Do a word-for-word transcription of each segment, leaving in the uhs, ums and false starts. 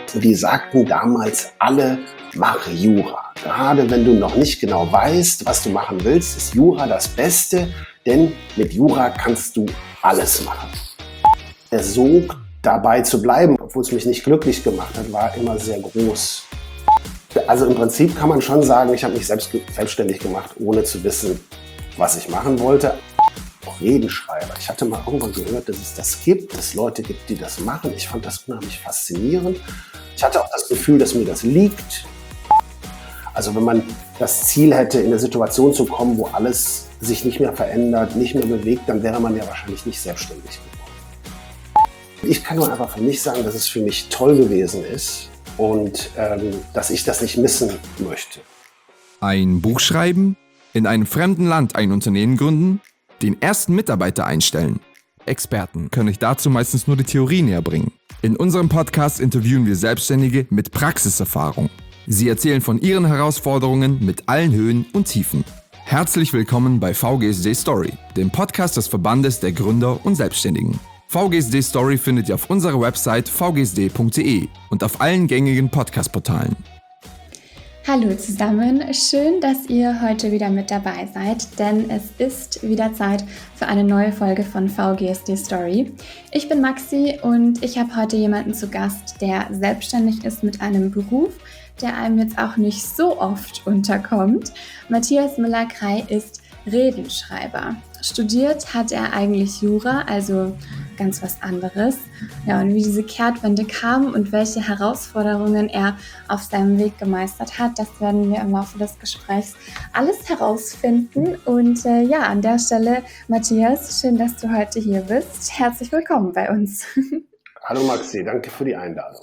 Die sagten damals alle, mach Jura. Gerade wenn du noch nicht genau weißt, was du machen willst, ist Jura das Beste, denn mit Jura kannst du alles machen. Der Sog, dabei zu bleiben, obwohl es mich nicht glücklich gemacht hat, war immer sehr groß. Also im Prinzip kann man schon sagen, ich habe mich selbst selbstständig gemacht, ohne zu wissen, was ich machen wollte. Auch Redenschreiber. Ich hatte mal irgendwann gehört, dass es das gibt, dass es Leute gibt, die das machen. Ich fand das unheimlich faszinierend. Ich hatte auch das Gefühl, dass mir das liegt. Also wenn man das Ziel hätte, in eine Situation zu kommen, wo alles sich nicht mehr verändert, nicht mehr bewegt, dann wäre man ja wahrscheinlich nicht selbstständig geworden. Ich kann nur einfach für mich sagen, dass es für mich toll gewesen ist und ähm, dass ich das nicht missen möchte. Ein Buch schreiben, in einem fremden Land ein Unternehmen gründen, den ersten Mitarbeiter einstellen. Experten können euch dazu meistens nur die Theorie näher bringen. In unserem Podcast interviewen wir Selbstständige mit Praxiserfahrung. Sie erzählen von ihren Herausforderungen mit allen Höhen und Tiefen. Herzlich willkommen bei V G S D Story, dem Podcast des Verbandes der Gründer und Selbstständigen. V G S D Story findet ihr auf unserer Website v g s d punkt d e und auf allen gängigen Podcast-Portalen. Hallo zusammen, schön, dass ihr heute wieder mit dabei seid, denn es ist wieder Zeit für eine neue Folge von V G S D Story. Ich bin Maxi und ich habe heute jemanden zu Gast, der selbstständig ist mit einem Beruf, der einem jetzt auch nicht so oft unterkommt. Matthias Müller-Krey ist Redenschreiber. Studiert hat er eigentlich Jura, also ganz was anderes. Ja, und wie diese Kehrtwende kam und welche Herausforderungen er auf seinem Weg gemeistert hat, das werden wir im Laufe des Gesprächs alles herausfinden. Und äh, ja, an der Stelle, Matthias, schön, dass du heute hier bist. Herzlich willkommen bei uns. Hallo Maxi, danke für die Einladung.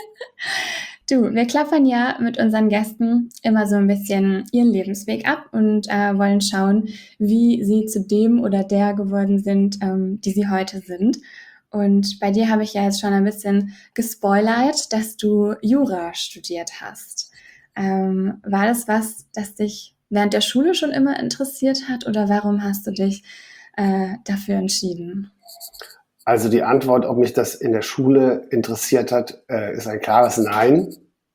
Du, wir klappern ja mit unseren Gästen immer so ein bisschen ihren Lebensweg ab und äh, wollen schauen, wie sie zu dem oder der geworden sind, ähm, die sie heute sind. Und bei dir habe ich ja jetzt schon ein bisschen gespoilert, dass du Jura studiert hast. Ähm, war das was, das dich während der Schule schon immer interessiert hat oder warum hast du dich äh, dafür entschieden? Also die Antwort, ob mich das in der Schule interessiert hat, äh, ist ein klares Nein.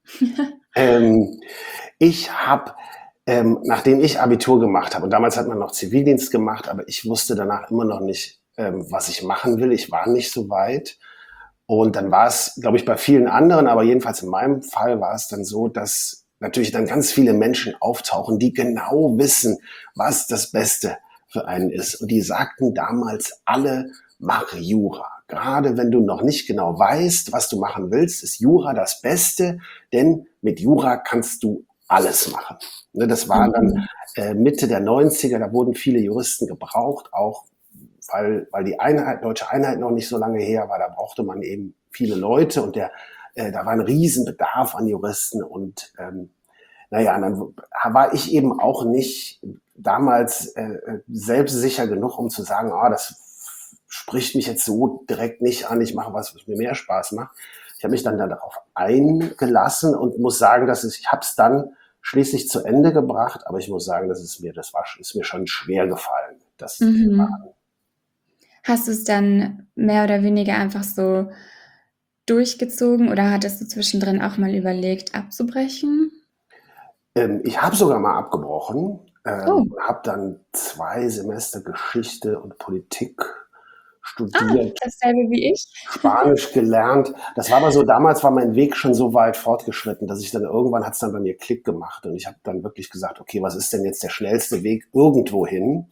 ähm, ich habe, ähm, nachdem ich Abitur gemacht habe, und damals hat man noch Zivildienst gemacht, aber ich wusste danach immer noch nicht, ähm, was ich machen will. Ich war nicht so weit. Und dann war es, glaube ich, bei vielen anderen, aber jedenfalls in meinem Fall war es dann so, dass natürlich dann ganz viele Menschen auftauchen, die genau wissen, was das Beste für einen ist. Und die sagten damals alle, mach Jura. Gerade wenn du noch nicht genau weißt, was du machen willst, ist Jura das Beste, denn mit Jura kannst du alles machen. Ne, das war dann äh, Mitte der neunziger, da wurden viele Juristen gebraucht, auch weil, weil die Einheit, deutsche Einheit noch nicht so lange her war, da brauchte man eben viele Leute und der, äh, da war ein Riesenbedarf an Juristen und ähm, naja, dann war ich eben auch nicht damals äh, selbstsicher genug, um zu sagen, ah, das spricht mich jetzt so direkt nicht an, ich mache was, was mir mehr Spaß macht. Ich habe mich dann darauf eingelassen und muss sagen, dass es, ich habe es dann schließlich zu Ende gebracht, aber ich muss sagen, dass es mir, das war, ist mir schon schwer gefallen, das zu Mhm. machen. Hast du es dann mehr oder weniger einfach so durchgezogen oder hattest du zwischendrin auch mal überlegt, abzubrechen? Ähm, ich habe sogar mal abgebrochen, ähm, Oh. habe dann zwei Semester Geschichte und Politik Ah, studiert, dasselbe wie ich. Spanisch gelernt. Das war aber so, damals war mein Weg schon so weit fortgeschritten, dass ich dann irgendwann hat es dann bei mir Klick gemacht und ich habe dann wirklich gesagt, okay, was ist denn jetzt der schnellste Weg irgendwo hin?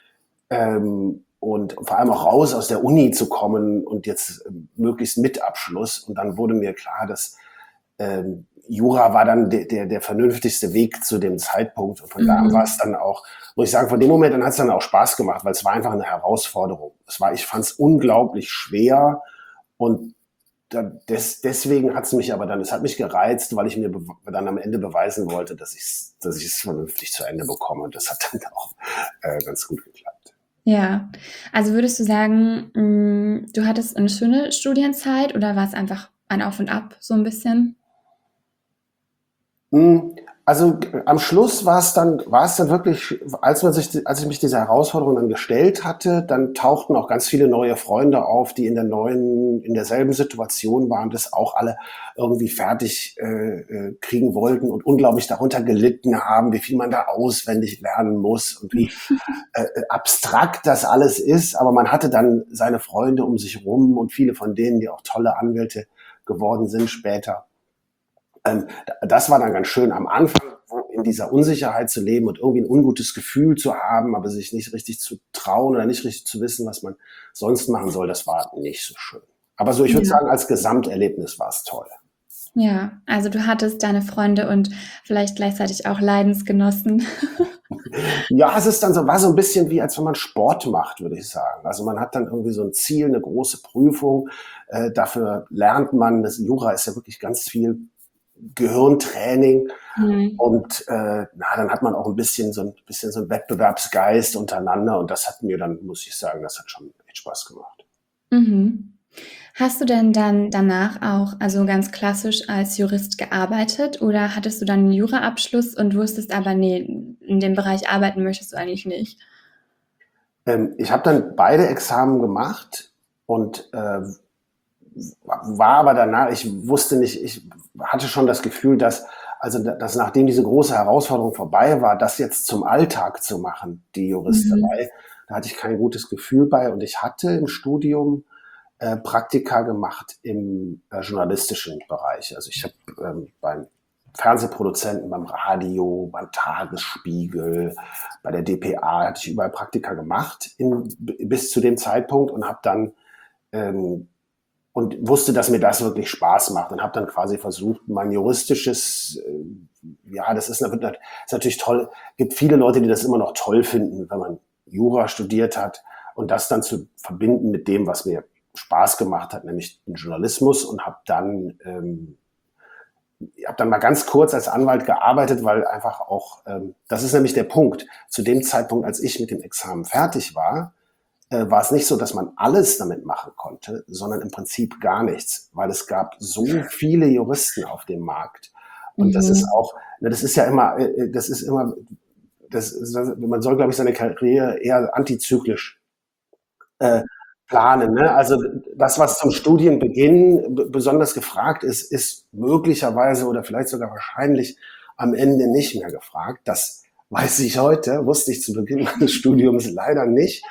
Ähm, und vor allem auch raus aus der Uni zu kommen und jetzt ähm, möglichst mit Abschluss. Und dann wurde mir klar, dass ähm, Jura war dann der, der, der vernünftigste Weg zu dem Zeitpunkt. Und von da an Mhm. war es dann auch, muss ich sagen, von dem Moment an hat es dann auch Spaß gemacht, weil es war einfach eine Herausforderung. Es war, ich fand es unglaublich schwer und da, des, deswegen hat es mich aber dann, es hat mich gereizt, weil ich mir be- dann am Ende beweisen wollte, dass ich es dass ich es vernünftig zu Ende bekomme. Und das hat dann auch äh, ganz gut geklappt. Ja, also würdest du sagen, mh, du hattest eine schöne Studienzeit oder war es einfach ein Auf und Ab so ein bisschen? Hm, Also g- am Schluss war es dann, war es dann wirklich, als man sich, als ich mich dieser Herausforderung dann gestellt hatte, dann tauchten auch ganz viele neue Freunde auf, die in der neuen, in derselben Situation waren, das auch alle irgendwie fertig äh, äh, kriegen wollten und unglaublich darunter gelitten haben, wie viel man da auswendig lernen muss und wie äh, äh, abstrakt das alles ist. Aber man hatte dann seine Freunde um sich rum und viele von denen, die auch tolle Anwälte geworden sind später. Ähm, das war dann ganz schön am Anfang, in dieser Unsicherheit zu leben und irgendwie ein ungutes Gefühl zu haben, aber sich nicht richtig zu trauen oder nicht richtig zu wissen, was man sonst machen soll. Das war nicht so schön. Aber so, ich würde Ja. sagen, als Gesamterlebnis war es toll. Ja, also du hattest deine Freunde und vielleicht gleichzeitig auch Leidensgenossen. Ja, es ist dann so, war so ein bisschen wie, als wenn man Sport macht, würde ich sagen. Also man hat dann irgendwie so ein Ziel, eine große Prüfung. Äh, dafür lernt man, das Jura ist ja wirklich ganz viel Gehirntraining. Mhm. Und äh, na, dann hat man auch ein bisschen so ein bisschen so einen Wettbewerbsgeist untereinander und das hat mir dann, muss ich sagen, das hat schon echt Spaß gemacht. Mhm. Hast du denn dann danach auch, also ganz klassisch als Jurist gearbeitet oder hattest du dann einen Juraabschluss und wusstest aber, nee, in dem Bereich arbeiten möchtest du eigentlich nicht? Ähm, ich habe dann beide Examen gemacht und äh, war aber danach, ich wusste nicht, ich hatte schon das Gefühl, dass, also dass nachdem diese große Herausforderung vorbei war, das jetzt zum Alltag zu machen, die Mhm. Juristerei, da hatte ich kein gutes Gefühl bei und ich hatte im Studium äh, Praktika gemacht im äh, journalistischen Bereich. Also ich habe ähm, beim Fernsehproduzenten, beim Radio, beim Tagesspiegel, bei der D P A hatte ich überall Praktika gemacht in, bis zu dem Zeitpunkt und habe dann ähm, und wusste, dass mir das wirklich Spaß macht und habe dann quasi versucht, mein juristisches, äh, ja, das ist, ist natürlich toll, gibt viele Leute, die das immer noch toll finden, wenn man Jura studiert hat und das dann zu verbinden mit dem, was mir Spaß gemacht hat, nämlich den Journalismus und habe dann ähm, ich habe dann mal ganz kurz als Anwalt gearbeitet, weil einfach auch, ähm, das ist nämlich der Punkt, zu dem Zeitpunkt, als ich mit dem Examen fertig war, äh, war es nicht so, dass man alles damit machen konnte, sondern im Prinzip gar nichts, weil es gab so viele Juristen auf dem Markt. Und das ist Mhm. auch, ne, das ist ja immer, äh, das ist immer, das ist, man soll, glaube ich, seine Karriere eher antizyklisch äh, planen. Ne? Also das, was zum Studienbeginn b- besonders gefragt ist, ist möglicherweise oder vielleicht sogar wahrscheinlich am Ende nicht mehr gefragt. Das weiß ich heute, wusste ich zu Beginn meines Studiums leider nicht.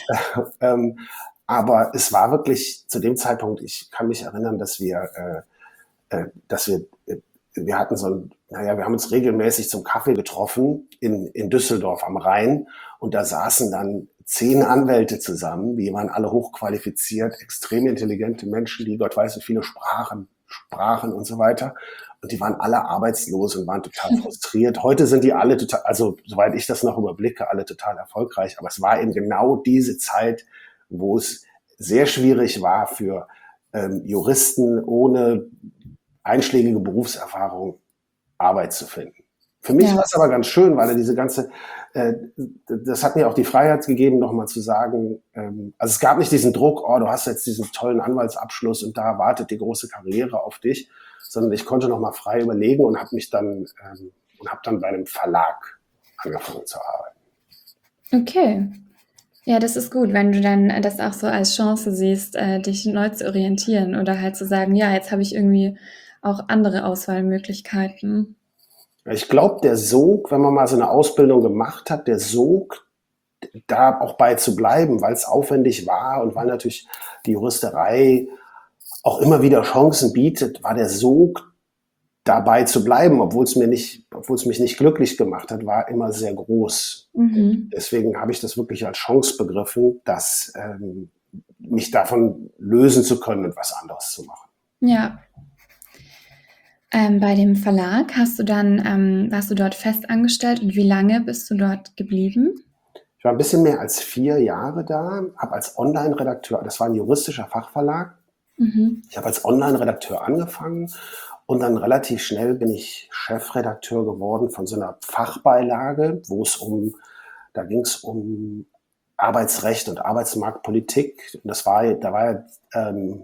Ähm, aber es war wirklich zu dem Zeitpunkt, ich kann mich erinnern, dass wir, äh, äh, dass wir, äh, wir hatten so ein, naja, wir haben uns regelmäßig zum Kaffee getroffen in, in Düsseldorf am Rhein und da saßen dann zehn Anwälte zusammen, die waren alle hochqualifiziert, extrem intelligente Menschen, die Gott weiß wie viele Sprachen, Sprachen und so weiter. Und die waren alle arbeitslos und waren total frustriert. Heute sind die alle total, also soweit ich das noch überblicke, alle total erfolgreich. Aber es war eben genau diese Zeit, wo es sehr schwierig war für ähm, Juristen ohne einschlägige Berufserfahrung Arbeit zu finden. Für mich Ja. war es aber ganz schön, weil er diese ganze, äh, das hat mir auch die Freiheit gegeben, nochmal zu sagen, ähm, also es gab nicht diesen Druck, oh, du hast jetzt diesen tollen Anwaltsabschluss und da wartet die große Karriere auf dich, sondern ich konnte nochmal frei überlegen und habe mich dann ähm, und habe dann bei einem Verlag angefangen zu arbeiten. Okay. Ja, das ist gut, wenn du dann äh, das auch so als Chance siehst, äh, dich neu zu orientieren oder halt zu sagen, ja, jetzt habe ich irgendwie auch andere Auswahlmöglichkeiten. Ich glaube, der Sog, wenn man mal so eine Ausbildung gemacht hat, der Sog, da auch bei zu bleiben, weil es aufwendig war und weil natürlich die Juristerei auch immer wieder Chancen bietet, war der Sog, dabei zu bleiben, obwohl es mir nicht, obwohl es mich nicht glücklich gemacht hat, war immer sehr groß. Mhm. Deswegen habe ich das wirklich als Chance begriffen, dass ähm, mich davon lösen zu können und was anderes zu machen. Ja. Ähm, bei dem Verlag hast du dann, ähm, warst du dort fest angestellt und wie lange bist du dort geblieben? Ich war ein bisschen mehr als vier Jahre da, habe als Online-Redakteur, das war ein juristischer Fachverlag, Mhm. ich habe als Online-Redakteur angefangen und dann relativ schnell bin ich Chefredakteur geworden von so einer Fachbeilage, wo es um, da ging es um Arbeitsrecht und Arbeitsmarktpolitik. Und das war, da war ähm,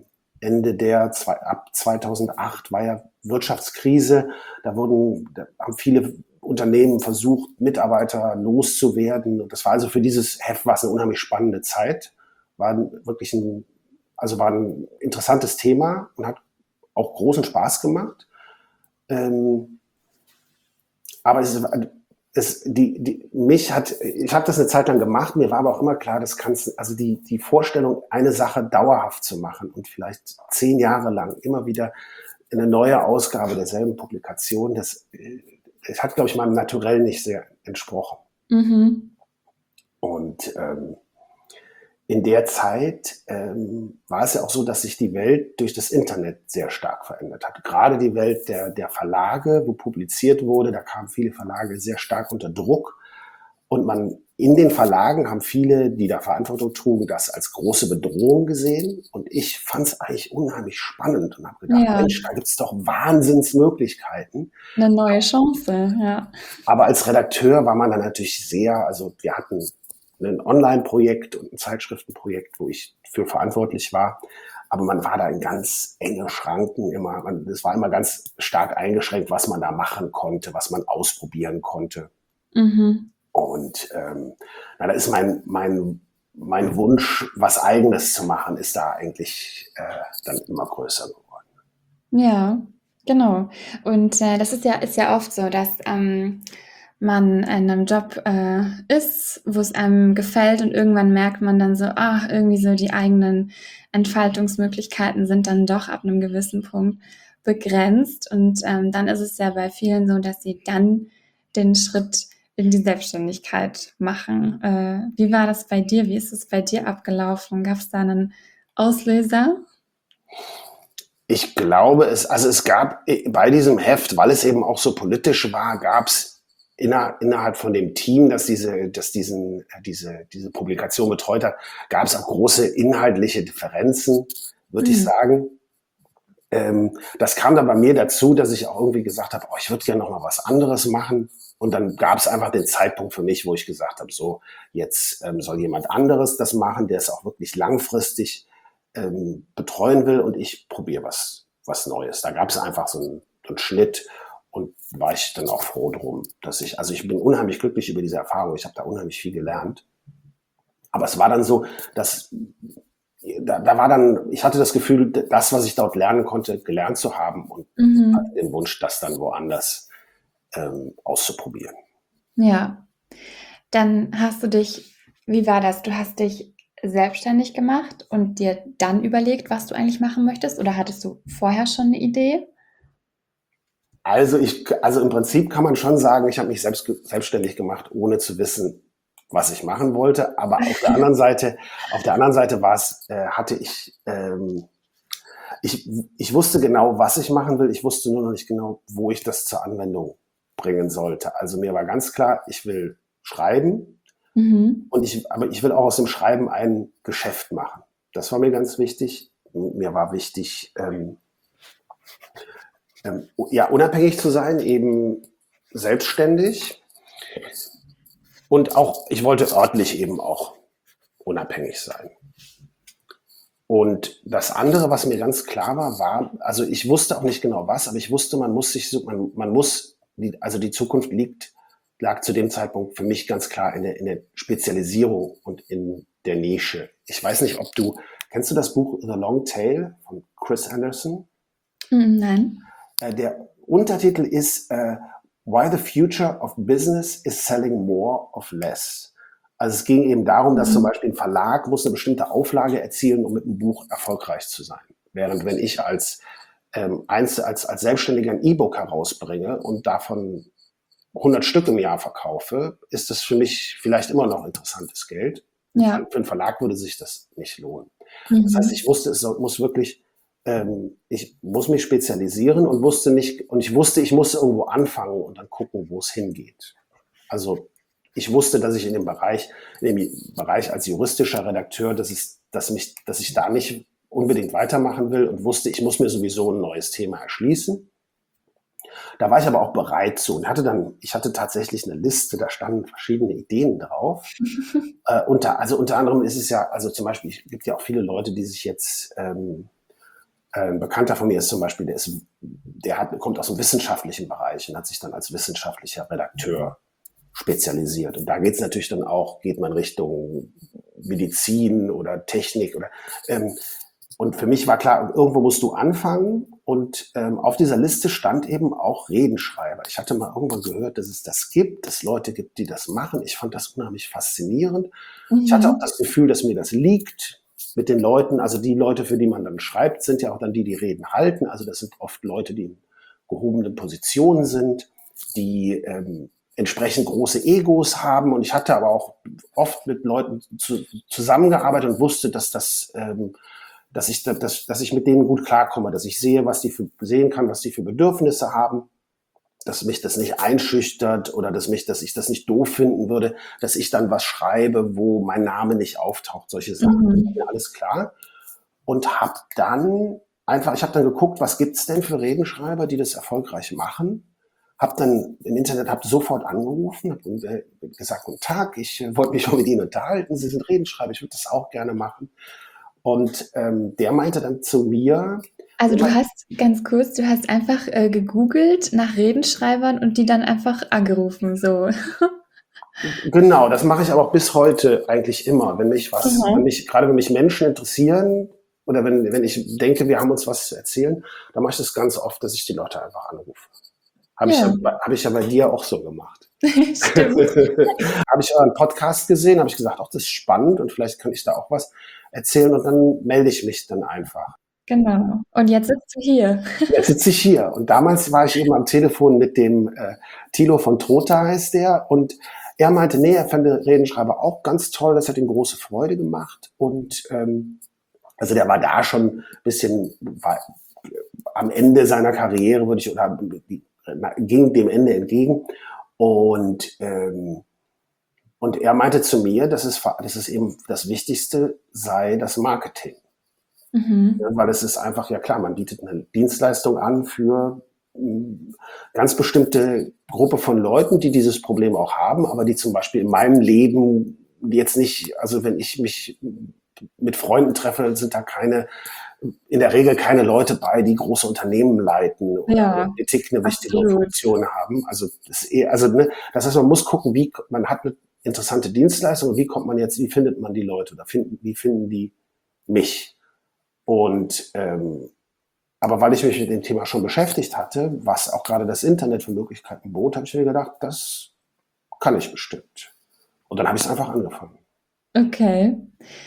Ende der, zwei, ab zweitausendacht war ja Wirtschaftskrise. Da wurden, da haben viele Unternehmen versucht, Mitarbeiter loszuwerden. Und das war also für dieses Heft war es eine unheimlich spannende Zeit. War wirklich ein, also war ein interessantes Thema und hat auch großen Spaß gemacht. Ähm, aber es ist, es, die, die, mich hat, ich habe das eine Zeit lang gemacht, mir war aber auch immer klar, das kannst, also die, die Vorstellung, eine Sache dauerhaft zu machen und vielleicht zehn Jahre lang immer wieder eine neue Ausgabe derselben Publikation, das, das hat, glaube ich, meinem Naturell nicht sehr entsprochen. Mhm. Und ähm, in der Zeit ähm, war es ja auch so, dass sich die Welt durch das Internet sehr stark verändert hat. Gerade die Welt der, der Verlage, wo publiziert wurde, da kamen viele Verlage sehr stark unter Druck. Und man in den Verlagen haben viele, die da Verantwortung trugen, das als große Bedrohung gesehen. Und ich fand es eigentlich unheimlich spannend und habe gedacht, Ja, Mensch, da gibt es doch Wahnsinnsmöglichkeiten. eine neue Chance, ja. Aber als Redakteur war man dann natürlich sehr, also wir hatten ein Online-Projekt und ein Zeitschriftenprojekt, wo ich für verantwortlich war. Aber man war da in ganz enge Schranken immer. Man, das war immer ganz stark eingeschränkt, was man da machen konnte, was man ausprobieren konnte. Mhm. Und ähm, na, da ist mein, mein, mein Wunsch, was Eigenes zu machen, ist da eigentlich äh, dann immer größer geworden. Ja, genau. Und äh, das ist ja, ist ja oft so, dass ähm, man in einem Job äh, ist, wo es einem gefällt und irgendwann merkt man dann so, ach, irgendwie so die eigenen Entfaltungsmöglichkeiten sind dann doch ab einem gewissen Punkt begrenzt. Und ähm, dann ist es ja bei vielen so, dass sie dann den Schritt in die Selbstständigkeit machen. Äh, wie war das bei dir? Wie ist es bei dir abgelaufen? Gab es da einen Auslöser? Ich glaube, es, also es gab bei diesem Heft, weil es eben auch so politisch war, gab es inner, innerhalb von dem Team, das diese, das diesen, diese, diese Publikation betreut hat, gab es auch große inhaltliche Differenzen, würde ich Mhm. sagen. Ähm, das kam dann bei mir dazu, dass ich auch irgendwie gesagt habe, oh, ich würde gerne noch mal was anderes machen. Und dann gab es einfach den Zeitpunkt für mich, wo ich gesagt habe, so, jetzt ähm, soll jemand anderes das machen, der es auch wirklich langfristig ähm, betreuen will und ich probiere was, was Neues. Da gab es einfach so einen, so einen Schnitt und war ich dann auch froh drum, dass ich, also ich bin unheimlich glücklich über diese Erfahrung. Ich habe da unheimlich viel gelernt. Aber es war dann so, dass da, da war dann, ich hatte das Gefühl, das, was ich dort lernen konnte, gelernt zu haben und Mhm. hatte den Wunsch, das dann woanders ähm, auszuprobieren. Ja, dann hast du dich, wie war das? Du hast dich selbstständig gemacht und dir dann überlegt, was du eigentlich machen möchtest? Oder hattest du vorher schon eine Idee? Also ich, also im Prinzip kann man schon sagen, ich habe mich selbst selbstständig gemacht, ohne zu wissen, was ich machen wollte. Aber auf der anderen Seite, auf der anderen Seite war es, äh, hatte ich, ähm, ich, ich wusste genau, was ich machen will. Ich wusste nur noch nicht genau, wo ich das zur Anwendung bringen sollte. Also mir war ganz klar, ich will schreiben Mhm. und ich, aber ich will auch aus dem Schreiben ein Geschäft machen. Das war mir ganz wichtig. Mir war wichtig, ähm, ähm, ja, unabhängig zu sein, eben selbstständig. Und auch, ich wollte örtlich eben auch unabhängig sein. Und das andere, was mir ganz klar war, war, also ich wusste auch nicht genau was, aber ich wusste, man muss sich so, man, man muss, die, also die Zukunft liegt, lag zu dem Zeitpunkt für mich ganz klar in der, in der Spezialisierung und in der Nische. Ich weiß nicht, ob du, kennst du das Buch The Long Tail von Chris Anderson? Mm, Nein. Äh, der Untertitel ist äh, Why the Future of Business is Selling More of Less. Also es ging eben darum, dass zum Mhm. Beispiel ein Verlag muss eine bestimmte Auflage erzielen, um mit einem Buch erfolgreich zu sein. Während wenn ich als, ähm, Einzel, als, als Selbstständiger ein E-Book herausbringe und davon hundert Stück im Jahr verkaufe, ist das für mich vielleicht immer noch interessantes Geld. Ja. Für einen Verlag würde sich das nicht lohnen. Das heißt, Mhm. ich wusste, es soll- muss wirklich, ähm, ich muss mich spezialisieren und wusste nicht, und ich wusste, ich muss irgendwo anfangen und dann gucken, wo es hingeht. Also ich wusste, dass ich in dem Bereich, in dem Bereich als juristischer Redakteur, dass es, dass mich, dass ich da nicht unbedingt weitermachen will und wusste, ich muss mir sowieso ein neues Thema erschließen. Da war ich aber auch bereit zu und hatte dann, ich hatte tatsächlich eine Liste, da standen verschiedene Ideen drauf. Äh, unter, also unter anderem ist es ja, also zum Beispiel, es gibt ja auch viele Leute, die sich jetzt ähm, Ein Bekannter von mir ist zum Beispiel, der, ist, der hat, kommt aus dem wissenschaftlichen Bereich und hat sich dann als wissenschaftlicher Redakteur spezialisiert. Und da geht es natürlich dann auch, geht man Richtung Medizin oder Technik oder ähm, und für mich war klar, irgendwo musst du anfangen und ähm, auf dieser Liste stand eben auch Redenschreiber. Ich hatte mal irgendwann gehört, dass es das gibt, dass es Leute gibt, die das machen. Ich fand das unheimlich faszinierend. Mhm. Ich hatte auch das Gefühl, dass mir das liegt mit den Leuten, also die Leute, für die man dann schreibt, sind ja auch dann die, die Reden halten. Also das sind oft Leute, die in gehobenen Positionen sind, die ähm, entsprechend große Egos haben. Und ich hatte aber auch oft mit Leuten zu, zusammengearbeitet und wusste, dass das ähm, dass ich, dass, dass ich mit denen gut klarkomme, dass ich sehe, was die für, sehen kann, was die für Bedürfnisse haben, dass mich das nicht einschüchtert oder dass mich, dass ich das nicht doof finden würde, dass ich dann was schreibe, wo mein Name nicht auftaucht, solche Sachen. Mhm. Das ist mir alles klar. Und habe dann einfach, ich habe dann geguckt, was gibt's denn für Redenschreiber, die das erfolgreich machen. Habe dann im Internet, habe sofort angerufen, habe gesagt, guten Tag, ich äh, wollte mich mal mit Ihnen unterhalten, Sie sind Redenschreiber, ich würde das auch gerne machen. Und ähm, der meinte dann zu mir... Also du hast, ganz kurz, du hast einfach äh, gegoogelt nach Redenschreibern und die dann einfach angerufen, so. Genau, das mache ich aber auch bis heute eigentlich immer. Wenn mich was, Mhm. wenn mich, gerade wenn mich Menschen interessieren oder wenn, wenn ich denke, wir haben uns was zu erzählen, dann mache ich das ganz oft, dass ich die Leute einfach anrufe. Habe Ja. ich, ja, hab ich ja bei dir auch so gemacht. Stimmt. Habe ich euren Podcast gesehen, habe ich gesagt, ach, das ist spannend und vielleicht kann ich da auch was erzählen und dann melde ich mich dann einfach. Genau. Und jetzt sitzt du hier. Jetzt sitze ich hier. Und damals war ich eben am Telefon mit dem äh, Thilo von Trotha heißt der und er meinte, nee, er fand den Redenschreiber auch ganz toll, das hat ihm große Freude gemacht und ähm, also der war da schon ein bisschen war, am Ende seiner Karriere, würde ich, oder ging dem Ende entgegen und ähm, und er meinte zu mir, dass es, dass es eben das Wichtigste sei, das Marketing. Mhm. Ja, weil es ist einfach, ja klar, man bietet eine Dienstleistung an für eine ganz bestimmte Gruppe von Leuten, die dieses Problem auch haben, aber die zum Beispiel in meinem Leben jetzt nicht, also wenn ich mich mit Freunden treffe, sind da keine, in der Regel keine Leute bei, die große Unternehmen leiten oder ja, Politik eine wichtige absolut. Funktion haben. Also das ist eher, also ne, das heißt, man muss gucken, wie man hat eine interessante Dienstleistung und wie kommt man jetzt, wie findet man die Leute oder finden, wie finden die mich? Und ähm, aber weil ich mich mit dem Thema schon beschäftigt hatte, was auch gerade das Internet für Möglichkeiten bot, habe ich mir gedacht, das kann ich bestimmt. Und dann habe ich es einfach angefangen. Okay.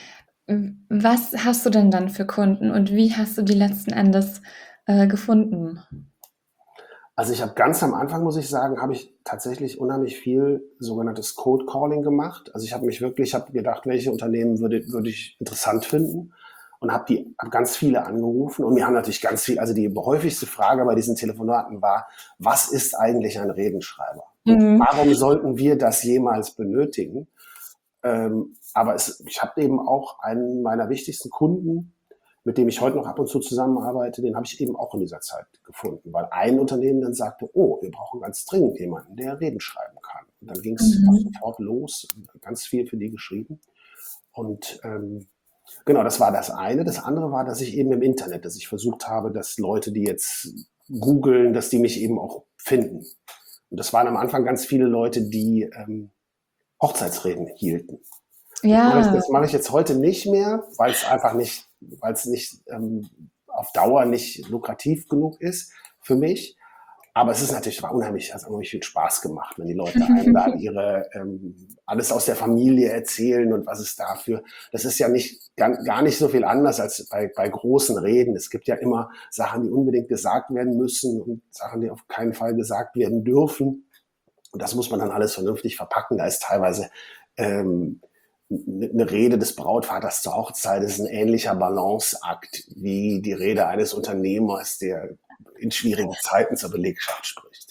Was hast du denn dann für Kunden und wie hast du die letzten Endes äh, gefunden? Also ich habe ganz am Anfang, muss ich sagen, habe ich tatsächlich unheimlich viel sogenanntes Cold Calling gemacht. Also ich habe mich wirklich, habe gedacht, welche Unternehmen würde, würde ich interessant finden und habe die hab ganz viele angerufen und mir haben natürlich ganz viel, also die häufigste Frage bei diesen Telefonaten war, was ist eigentlich ein Redenschreiber? Mhm. Warum sollten wir das jemals benötigen? Ähm, aber es, ich habe eben auch einen meiner wichtigsten Kunden, mit dem ich heute noch ab und zu zusammenarbeite, den habe ich eben auch in dieser Zeit gefunden, weil ein Unternehmen dann sagte, oh, wir brauchen ganz dringend jemanden, der Reden schreiben kann. Und dann ging es mhm. sofort los, ganz viel für die geschrieben. Und ähm, genau, das war das eine. Das andere war, dass ich eben im Internet, dass ich versucht habe, dass Leute, die jetzt googeln, dass die mich eben auch finden. Und das waren am Anfang ganz viele Leute, die ähm, Hochzeitsreden hielten. Ja. Das mache ich, das mache ich jetzt heute nicht mehr, weil es einfach nicht, weil es nicht ähm, auf Dauer nicht lukrativ genug ist für mich. Aber es ist natürlich, war unheimlich, hat unheimlich viel Spaß gemacht, wenn die Leute einem da ihre ähm, alles aus der Familie erzählen und was es dafür. Das ist ja nicht gar, gar nicht so viel anders als bei, bei großen Reden. Es gibt ja immer Sachen, die unbedingt gesagt werden müssen und Sachen, die auf keinen Fall gesagt werden dürfen. Und das muss man dann alles vernünftig verpacken. Da ist teilweise ähm, eine Rede des Brautvaters zur Hochzeit ist ein ähnlicher Balanceakt wie die Rede eines Unternehmers, der in schwierigen Zeiten zur Belegschaft spricht.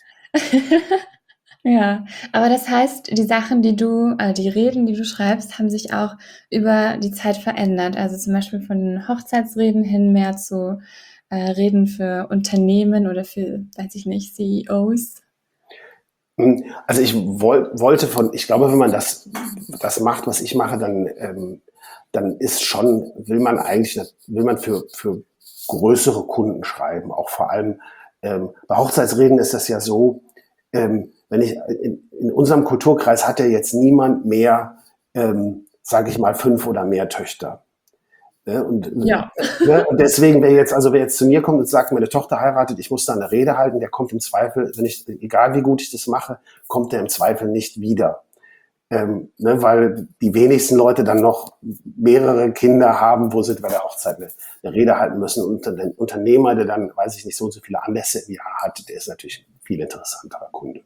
Ja, aber das heißt, die Sachen, die du, äh, die Reden, die du schreibst, haben sich auch über die Zeit verändert. Also zum Beispiel von Hochzeitsreden hin mehr zu äh, Reden für Unternehmen oder für, weiß ich nicht, C E Os. Also ich woll, wollte von, ich glaube, wenn man das, das macht, was ich mache, dann, ähm, dann ist schon, will man eigentlich, will man für, für größere Kunden schreiben. Auch vor allem ähm, bei Hochzeitsreden ist das ja so, ähm, wenn ich in, in unserem Kulturkreis hat ja jetzt niemand mehr, ähm, sage ich mal, fünf oder mehr Töchter. Ne? Und, Ja. ne? Und deswegen, wer jetzt, also wer jetzt zu mir kommt und sagt, meine Tochter heiratet, ich muss da eine Rede halten, der kommt im Zweifel, wenn ich, egal wie gut ich das mache, kommt der im Zweifel nicht wieder. Ähm, ne, weil die wenigsten Leute dann noch mehrere Kinder haben, wo sie bei der Hochzeit eine, eine Rede halten müssen. Und ein Unternehmer, der dann, weiß ich nicht, so und so viele Anlässe im Jahr hat, der ist natürlich ein viel interessanterer Kunde.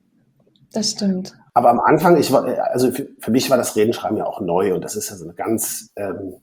Das stimmt. Aber am Anfang, ich war, also für, für mich war das Redenschreiben ja auch neu und das ist ja so eine ganz, ähm,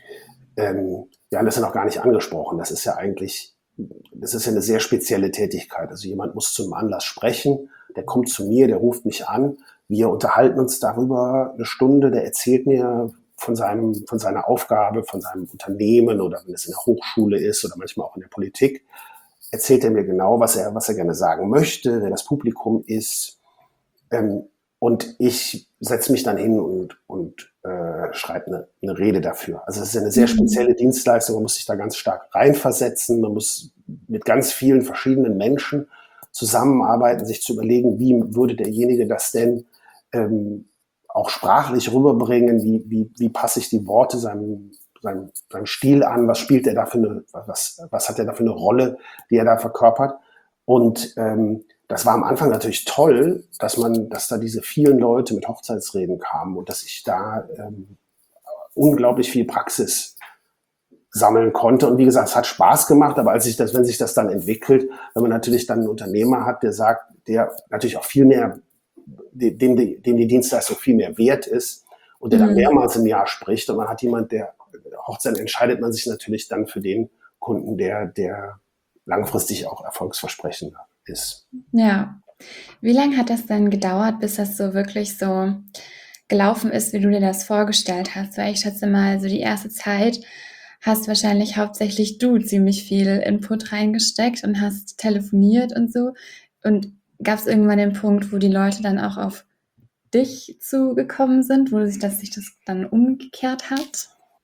ähm, wir haben das ja noch gar nicht angesprochen. Das ist ja eigentlich, das ist ja eine sehr spezielle Tätigkeit. Also jemand muss zum Anlass sprechen, der kommt zu mir, der ruft mich an. Wir unterhalten uns darüber eine Stunde, der erzählt mir von seinem, von seiner Aufgabe, von seinem Unternehmen oder wenn es in der Hochschule ist oder manchmal auch in der Politik, erzählt er mir genau, was er, was er gerne sagen möchte, wer das Publikum ist. Ähm, und ich setze mich dann hin und, und äh, schreibe eine, eine Rede dafür. Also es ist eine sehr spezielle Dienstleistung, man muss sich da ganz stark reinversetzen, man muss mit ganz vielen verschiedenen Menschen zusammenarbeiten, sich zu überlegen, wie würde derjenige das denn ähm, auch sprachlich rüberbringen, wie, wie, wie passe ich die Worte seinem, seinem, seinem Stil an, was spielt er da für eine, was, was hat er da für eine Rolle, die er da verkörpert. Und ähm, das war am Anfang natürlich toll, dass man, dass da diese vielen Leute mit Hochzeitsreden kamen und dass ich da ähm, unglaublich viel Praxis sammeln konnte. Und wie gesagt, es hat Spaß gemacht, aber als sich das, wenn sich das dann entwickelt, wenn man natürlich dann einen Unternehmer hat, der sagt, der natürlich auch viel mehr, dem, dem die Dienstleistung viel mehr wert ist und der dann mehrmals im Jahr spricht und man hat jemand, der Hochzeit, entscheidet man sich natürlich dann für den Kunden, der, der langfristig auch erfolgsversprechender ist. Ja. Wie lange hat das denn gedauert, bis das so wirklich so gelaufen ist, wie du dir das vorgestellt hast? Weil ich schätze mal, so die erste Zeit hast wahrscheinlich hauptsächlich du ziemlich viel Input reingesteckt und hast telefoniert und so. Und gab es irgendwann den Punkt, wo die Leute dann auch auf dich zugekommen sind, wo sich das, sich das dann umgekehrt hat?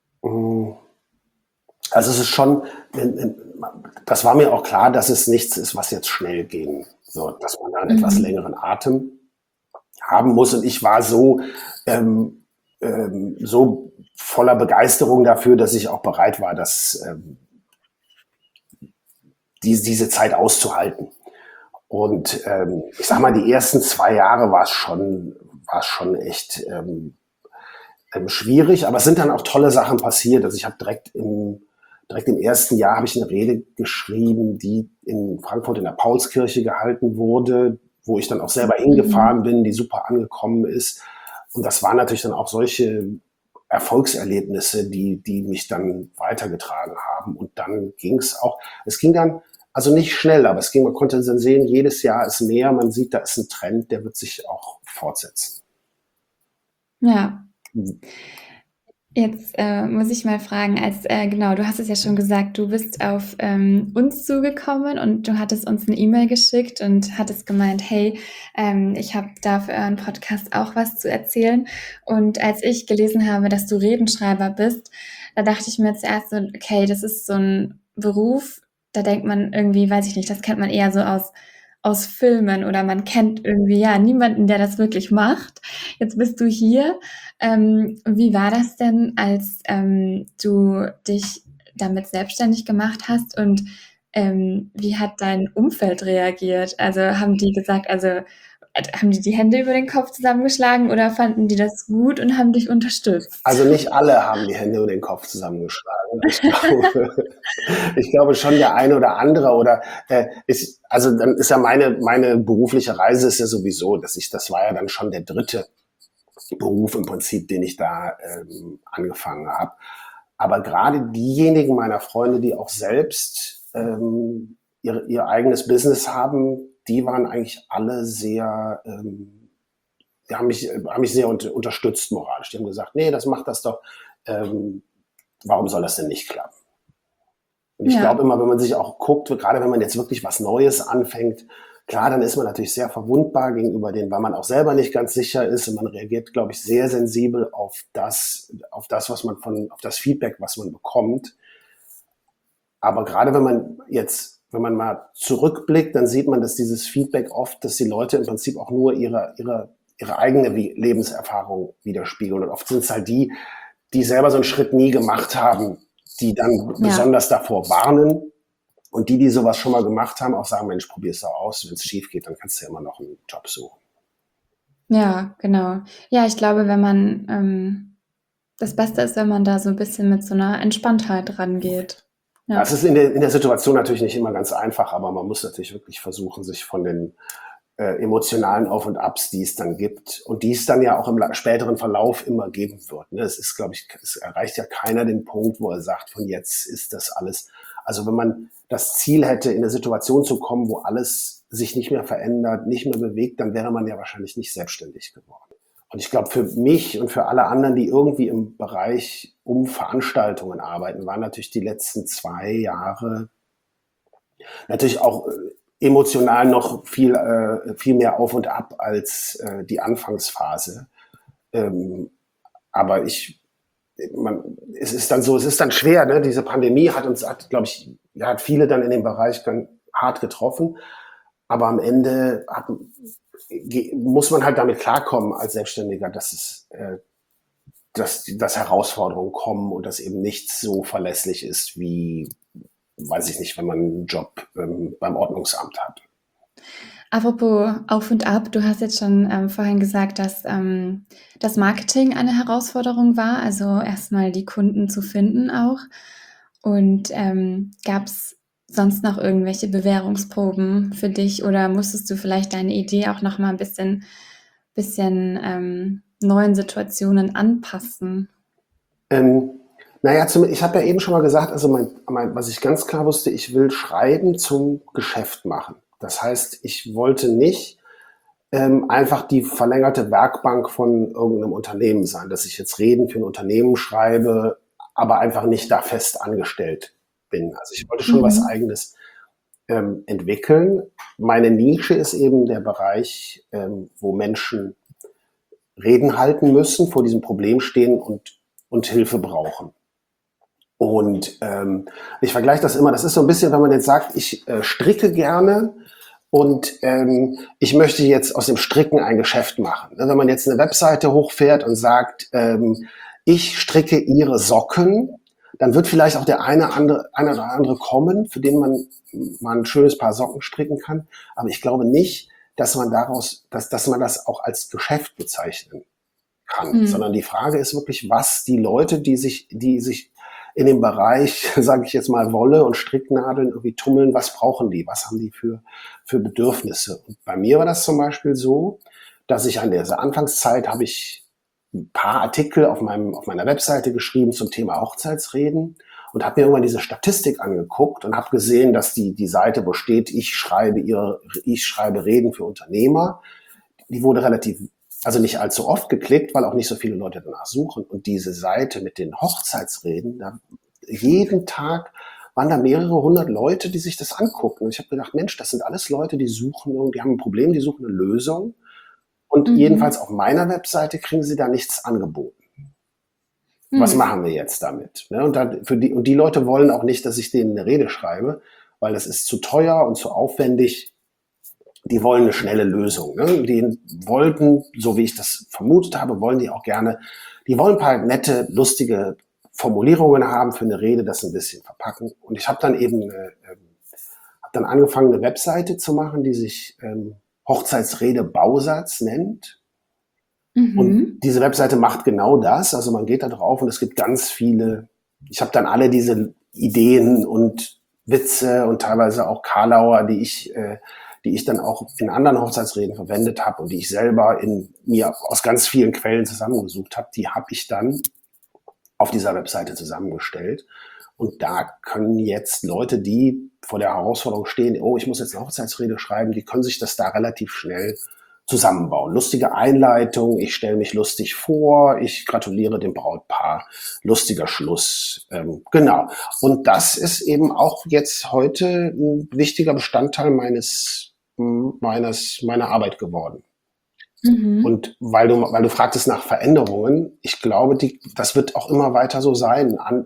Also es ist schon, das war mir auch klar, dass es nichts ist, was jetzt schnell gehen wird, dass man da einen mhm. etwas längeren Atem haben muss. Und ich war so, ähm, ähm, so voller Begeisterung dafür, dass ich auch bereit war, das, ähm, die, diese Zeit auszuhalten. Und ähm, ich sag mal, die ersten zwei Jahre war es schon, war es schon echt ähm, ähm, schwierig, aber es sind dann auch tolle Sachen passiert. Also ich habe direkt im, direkt im ersten Jahr habe ich eine Rede geschrieben, die in Frankfurt in der Paulskirche gehalten wurde, wo ich dann auch selber hingefahren bin, die super angekommen ist. Und das waren natürlich dann auch solche Erfolgserlebnisse, die, die mich dann weitergetragen haben. Und dann ging es auch, es ging dann, also nicht schnell, aber es ging, man konnte dann sehen, jedes Jahr ist mehr, man sieht, da ist ein Trend, der wird sich auch fortsetzen. Ja. Jetzt äh, muss ich mal fragen, als äh, genau, du hast es ja schon gesagt, du bist auf ähm, uns zugekommen und du hattest uns eine E-Mail geschickt und hattest gemeint, hey, ähm, ich habe da für euren Podcast auch was zu erzählen. Und als ich gelesen habe, dass du Redenschreiber bist, da dachte ich mir zuerst so, okay, das ist so ein Beruf, da denkt man irgendwie, weiß ich nicht, das kennt man eher so aus aus Filmen oder man kennt irgendwie ja niemanden, der das wirklich macht. Jetzt bist du hier. Ähm, wie war das denn, als ähm, du dich damit selbstständig gemacht hast und ähm, wie hat dein Umfeld reagiert? Also haben die gesagt, also haben die die Hände über den Kopf zusammengeschlagen oder fanden die das gut und haben dich unterstützt? Also nicht alle haben die Hände über den Kopf zusammengeschlagen. Ich glaube, ich glaube schon der eine oder andere oder äh, ist, also dann ist ja meine meine berufliche Reise ist ja sowieso, dass ich das war ja dann schon der dritte Beruf im Prinzip, den ich da ähm, angefangen habe. Aber gerade diejenigen meiner Freunde, die auch selbst ähm, ihr, ihr eigenes Business haben, die waren eigentlich alle sehr, ähm, die haben mich, haben mich sehr unter, unterstützt moralisch. Die haben gesagt, nee, das macht das doch, ähm, warum soll das denn nicht klappen? Und ich ja. glaube immer, wenn man sich auch guckt, gerade wenn man jetzt wirklich was Neues anfängt, klar, dann ist man natürlich sehr verwundbar gegenüber denen, weil man auch selber nicht ganz sicher ist und man reagiert, glaube ich, sehr sensibel auf das, auf das, was man von, auf das Feedback, was man bekommt. aber gerade wenn man jetzt, wenn man mal zurückblickt, dann sieht man, dass dieses Feedback oft, dass die Leute im Prinzip auch nur ihre, ihre, ihre eigene Lebenserfahrung widerspiegeln. Und oft sind es halt die, die selber so einen Schritt nie gemacht haben, die dann ja. besonders davor warnen. Und die, die sowas schon mal gemacht haben, auch sagen, Mensch, probier's doch aus. Wenn es schief geht, dann kannst du ja immer noch einen Job suchen. Ja, genau. Ja, ich glaube, wenn man, ähm, das Beste ist, wenn man da so ein bisschen mit so einer Entspanntheit rangeht. Ja. Das ist in der, in der Situation natürlich nicht immer ganz einfach, aber man muss natürlich wirklich versuchen, sich von den äh, emotionalen Auf und Abs, die es dann gibt und die es dann ja auch im späteren Verlauf immer geben wird. Ne? Es ist, glaube ich, es erreicht ja keiner den Punkt, wo er sagt, von jetzt ist das alles. Also wenn man das Ziel hätte, in eine Situation zu kommen, wo alles sich nicht mehr verändert, nicht mehr bewegt, dann wäre man ja wahrscheinlich nicht selbstständig geworden. Und ich glaube, für mich und für alle anderen, die irgendwie im Bereich um Veranstaltungen arbeiten, waren natürlich die letzten zwei Jahre natürlich auch emotional noch viel, äh, viel mehr auf und ab als äh, die Anfangsphase. Ähm, aber ich Man, es ist dann so, es ist dann schwer, ne? Diese Pandemie hat uns, hat, glaube ich, ja, hat viele dann in dem Bereich ganz hart getroffen. Aber am Ende hat, muss man halt damit klarkommen als Selbstständiger, dass es, äh, dass, dass Herausforderungen kommen und dass eben nichts so verlässlich ist wie, weiß ich nicht, wenn man einen Job ähm, beim Ordnungsamt hat. Apropos Auf und Ab, du hast jetzt schon ähm, vorhin gesagt, dass ähm, das Marketing eine Herausforderung war, also erstmal die Kunden zu finden auch. Und ähm, gab es sonst noch irgendwelche Bewährungsproben für dich oder musstest du vielleicht deine Idee auch noch mal ein bisschen, bisschen ähm, neuen Situationen anpassen? Ähm, naja, zum, ich habe ja eben schon mal gesagt, also mein, mein, was ich ganz klar wusste, ich will Schreiben zum Geschäft machen. Das heißt, ich wollte nicht ähm, einfach die verlängerte Werkbank von irgendeinem Unternehmen sein, dass ich jetzt Reden für ein Unternehmen schreibe, aber einfach nicht da fest angestellt bin. Also ich wollte schon mhm. was Eigenes ähm, entwickeln. Meine Nische ist eben der Bereich, ähm, wo Menschen Reden halten müssen, vor diesem Problem stehen und, und Hilfe brauchen. Und ähm, ich vergleiche das immer, das ist so ein bisschen, wenn man jetzt sagt, ich äh, stricke gerne und ähm, ich möchte jetzt aus dem Stricken ein Geschäft machen. Wenn man jetzt eine Webseite hochfährt und sagt, ähm, ich stricke Ihre Socken, dann wird vielleicht auch der eine, andere, eine oder andere kommen, für den man mal ein schönes Paar Socken stricken kann. Aber ich glaube nicht, dass man daraus, dass, dass man das auch als Geschäft bezeichnen kann, mhm. sondern die Frage ist wirklich, was die Leute, die sich, die sich in dem Bereich, sage ich jetzt mal, Wolle und Stricknadeln irgendwie tummeln, was brauchen die, was haben die für, für Bedürfnisse? Und bei mir war das zum Beispiel so, dass ich an dieser Anfangszeit habe ich ein paar Artikel auf meinem, auf meiner Webseite geschrieben zum Thema Hochzeitsreden und habe mir irgendwann diese Statistik angeguckt und habe gesehen, dass die, die Seite, wo steht, ich schreibe ihre, ich schreibe Reden für Unternehmer, die wurde relativ, also nicht allzu oft geklickt, weil auch nicht so viele Leute danach suchen. Und diese Seite mit den Hochzeitsreden, da, jeden Tag waren da mehrere hundert Leute, die sich das angucken. Und ich habe gedacht, Mensch, das sind alles Leute, die suchen, die haben ein Problem, die suchen eine Lösung. Und mhm. jedenfalls auf meiner Webseite kriegen sie da nichts angeboten. Mhm. Was machen wir jetzt damit? Ne? Und, dann für die, und die Leute wollen auch nicht, dass ich denen eine Rede schreibe, weil das ist zu teuer und zu aufwendig. Die wollen eine schnelle Lösung. Ne? Die wollten, so wie ich das vermutet habe, wollen die auch gerne, die wollen ein paar nette, lustige Formulierungen haben für eine Rede, das ein bisschen verpacken. Und ich habe dann eben äh, hab dann angefangen, eine Webseite zu machen, die sich ähm, Hochzeitsrede-Bausatz nennt. Mhm. Und diese Webseite macht genau das. Also man geht da drauf und es gibt ganz viele, ich habe dann alle diese Ideen und Witze und teilweise auch Karlauer, die ich äh, die ich dann auch in anderen Hochzeitsreden verwendet habe und die ich selber in mir aus ganz vielen Quellen zusammengesucht habe, die habe ich dann auf dieser Webseite zusammengestellt. Und da können jetzt Leute, die vor der Herausforderung stehen, oh, ich muss jetzt eine Hochzeitsrede schreiben, die können sich das da relativ schnell zusammenbauen. Lustige Einleitung, ich stelle mich lustig vor, ich gratuliere dem Brautpaar, lustiger Schluss. Ähm, genau. Und das ist eben auch jetzt heute ein wichtiger Bestandteil meines meines, meiner Arbeit geworden. Mhm. Und weil du, weil du fragtest nach Veränderungen, ich glaube, die, das wird auch immer weiter so sein. An,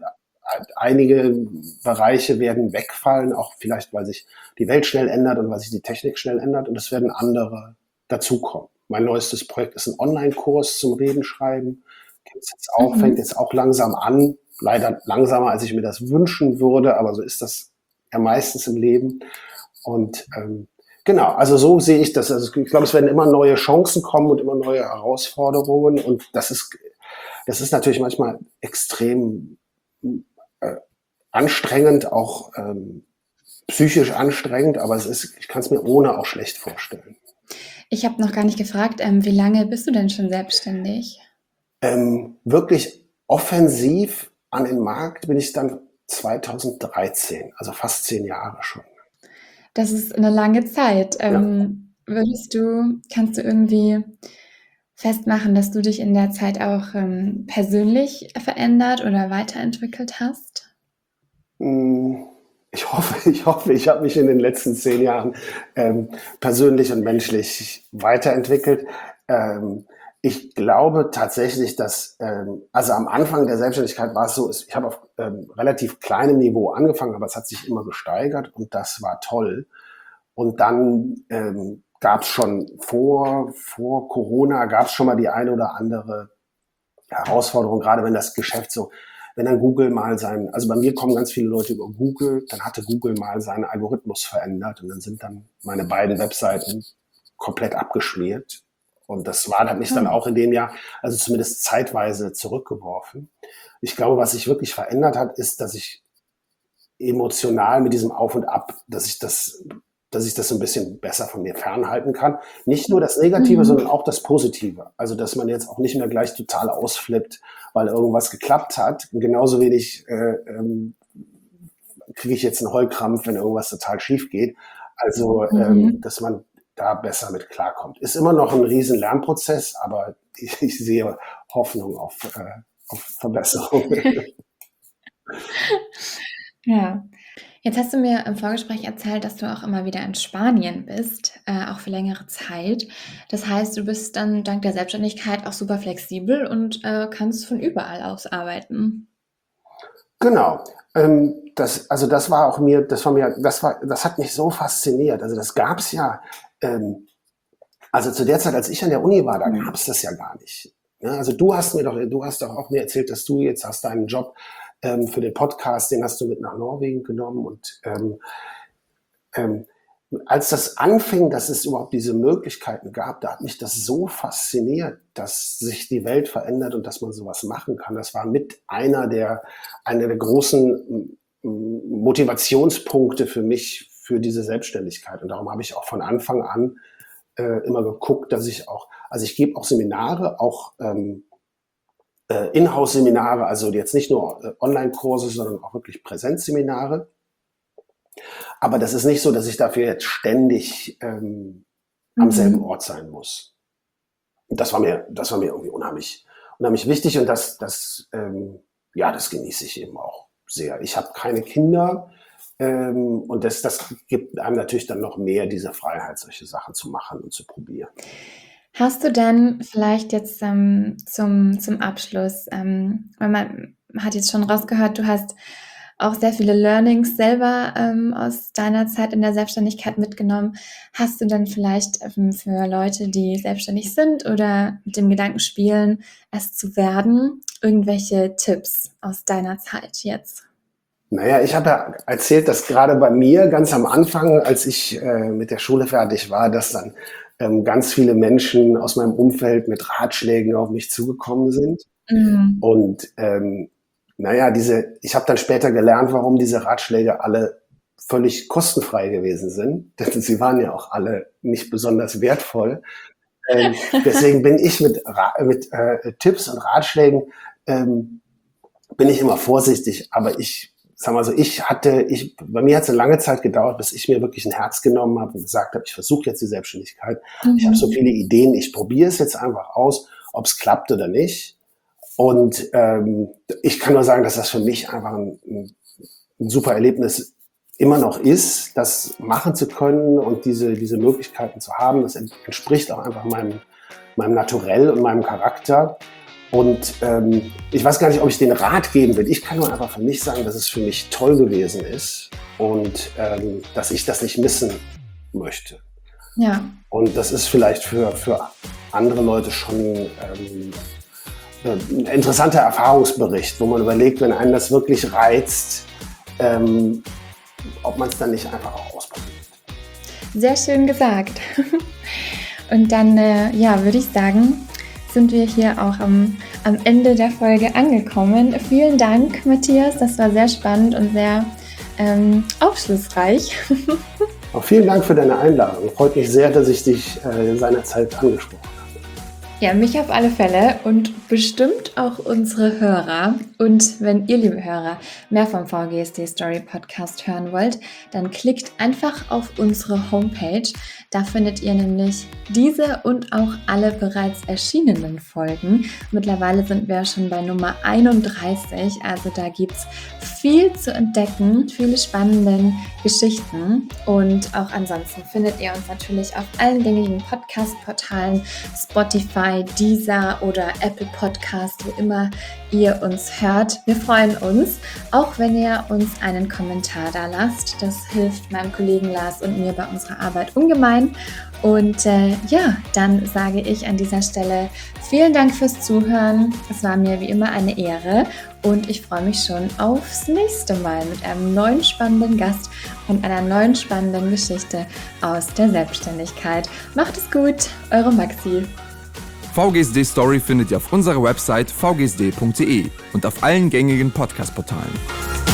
einige Bereiche werden wegfallen, auch vielleicht, weil sich die Welt schnell ändert und weil sich die Technik schnell ändert und es werden andere dazukommen. Mein neuestes Projekt ist ein Online-Kurs zum Redenschreiben. Gibt's jetzt auch, Mhm. fängt jetzt auch langsam an. Leider langsamer, als ich mir das wünschen würde, aber so ist das ja meistens im Leben. Und ähm, genau, also so sehe ich das. Also ich glaube, es werden immer neue Chancen kommen und immer neue Herausforderungen. Und das ist, das ist natürlich manchmal extrem äh, anstrengend, auch ähm, psychisch anstrengend, aber es ist, ich kann es mir ohne auch schlecht vorstellen. Ich habe noch gar nicht gefragt, ähm, wie lange bist du denn schon selbstständig? Ähm, wirklich offensiv an den Markt bin ich dann zweitausenddreizehn, also fast zehn Jahre schon. Das ist eine lange Zeit. Ja. Ähm, würdest du, kannst du irgendwie festmachen, dass du dich in der Zeit auch ähm, persönlich verändert oder weiterentwickelt hast? Mm, Ich hoffe, ich hoffe, ich habe mich in den letzten zehn Jahren ähm, persönlich und menschlich weiterentwickelt. Ähm, ich glaube tatsächlich, dass, ähm, also am Anfang der Selbstständigkeit war es so, ich habe auf ähm, relativ kleinem Niveau angefangen, aber es hat sich immer gesteigert und das war toll. Und dann ähm, gab es schon vor, vor Corona, gab es schon mal die eine oder andere Herausforderung, gerade wenn das Geschäft so, wenn dann Google mal sein, also bei mir kommen ganz viele Leute über Google, dann hatte Google mal seinen Algorithmus verändert und dann sind dann meine beiden Webseiten komplett abgeschmiert. Und das war, hat mich dann Oh. auch in dem Jahr, also zumindest zeitweise zurückgeworfen. Ich glaube, was sich wirklich verändert hat, ist, dass ich emotional mit diesem Auf und Ab, dass ich das, dass ich das so ein bisschen besser von mir fernhalten kann. Nicht nur das Negative, Mhm. sondern auch das Positive. Also, dass man jetzt auch nicht mehr gleich total ausflippt, weil irgendwas geklappt hat. Und genauso wenig äh, ähm, kriege ich jetzt einen Heulkrampf, wenn irgendwas total schief geht. Also, ähm, Mhm. dass man da besser mit klarkommt. Ist immer noch ein riesen Lernprozess, aber ich, ich sehe Hoffnung auf, äh, auf Verbesserung. Ja. Jetzt hast du mir im Vorgespräch erzählt, dass du auch immer wieder in Spanien bist, äh, auch für längere Zeit. Das heißt, du bist dann dank der Selbstständigkeit auch super flexibel und äh, kannst von überall aus arbeiten. Genau. Ähm, das, also das war auch mir, das war mir, das war, das hat mich so fasziniert. Also das gab's ja, ähm, also zu der Zeit, als ich an der Uni war, da gab's das ja gar nicht. Ne? Also du hast mir doch, du hast doch auch mir erzählt, dass du jetzt hast deinen Job ähm, für den Podcast, den hast du mit nach Norwegen genommen und ähm, ähm, als das anfing, dass es überhaupt diese Möglichkeiten gab, da hat mich das so fasziniert, dass sich die Welt verändert und dass man sowas machen kann. Das war mit einer der, einer der großen m, Motivationspunkte für mich für diese Selbstständigkeit. Und darum habe ich auch von Anfang an äh, immer geguckt, dass ich auch, also ich gebe auch Seminare, auch ähm, äh, Inhouse-Seminare, also jetzt nicht nur äh, Online-Kurse, sondern auch wirklich Präsenzseminare. Aber das ist nicht so, dass ich dafür jetzt ständig ähm, am selben Mhm. Ort sein muss. Und das war mir, das war mir irgendwie unheimlich, unheimlich wichtig und das, das, ähm, ja, das genieße ich eben auch sehr. Ich habe keine Kinder ähm, und das, das gibt einem natürlich dann noch mehr diese Freiheit, solche Sachen zu machen und zu probieren. Hast du denn vielleicht jetzt ähm, zum, zum Abschluss, ähm, weil man hat jetzt schon rausgehört, du hast auch sehr viele Learnings selber ähm, aus deiner Zeit in der Selbstständigkeit mitgenommen. Hast du denn vielleicht ähm, für Leute, die selbstständig sind oder mit dem Gedanken spielen, es zu werden, irgendwelche Tipps aus deiner Zeit jetzt? Naja, ich habe ja erzählt, dass gerade bei mir ganz am Anfang, als ich äh, mit der Schule fertig war, dass dann ähm, ganz viele Menschen aus meinem Umfeld mit Ratschlägen auf mich zugekommen sind. Mhm. Und ähm, naja, diese, ich habe dann später gelernt, warum diese Ratschläge alle völlig kostenfrei gewesen sind. Denn sie waren ja auch alle nicht besonders wertvoll. Ähm, deswegen bin ich mit, Ra- mit äh, Tipps und Ratschlägen ähm, bin ich immer vorsichtig. Aber ich sag mal so, ich hatte, ich, bei mir hat es eine lange Zeit gedauert, bis ich mir wirklich ein Herz genommen habe und gesagt habe, ich versuche jetzt die Selbstständigkeit. Ich habe so Mhm. viele Ideen, ich probiere es jetzt einfach aus, ob es klappt oder nicht. Und ähm, ich kann nur sagen, dass das für mich einfach ein, ein, ein super Erlebnis immer noch ist, das machen zu können und diese, diese Möglichkeiten zu haben. Das entspricht auch einfach meinem, meinem Naturell und meinem Charakter. Und ähm, ich weiß gar nicht, ob ich den Rat geben will. Ich kann nur einfach für mich sagen, dass es für mich toll gewesen ist und ähm, dass ich das nicht missen möchte. Ja. Und das ist vielleicht für, für andere Leute schon ähm, ein interessanter Erfahrungsbericht, wo man überlegt, wenn einen das wirklich reizt, ähm, ob man es dann nicht einfach auch ausprobiert. Sehr schön gesagt. Und dann, äh, ja, würde ich sagen, sind wir hier auch am, am Ende der Folge angekommen. Vielen Dank, Matthias. Das war sehr spannend und sehr ähm, aufschlussreich. Auch vielen Dank für deine Einladung. Freut mich sehr, dass ich dich äh, seinerzeit angesprochen habe. Ja, mich auf alle Fälle und bestimmt auch unsere Hörer. Und wenn ihr, liebe Hörer, mehr vom V G S D Story Podcast hören wollt, dann klickt einfach auf unsere Homepage. Da findet ihr nämlich diese und auch alle bereits erschienenen Folgen. Mittlerweile sind wir schon bei Nummer einunddreißig, also da gibt's viel zu entdecken, viele spannende Geschichten. Und auch ansonsten findet ihr uns natürlich auf allen gängigen Podcast-Portalen, Spotify, Deezer oder Apple Podcast, wo immer ihr uns hört. Wir freuen uns, auch wenn ihr uns einen Kommentar da lasst. Das hilft meinem Kollegen Lars und mir bei unserer Arbeit ungemein. Und äh, ja, dann sage ich an dieser Stelle vielen Dank fürs Zuhören. Es war mir wie immer eine Ehre und ich freue mich schon aufs nächste Mal mit einem neuen spannenden Gast und einer neuen spannenden Geschichte aus der Selbstständigkeit. Macht es gut, eure Maxi. V G S D Story findet ihr auf unserer Website v g s d punkt d e und auf allen gängigen Podcast-Portalen.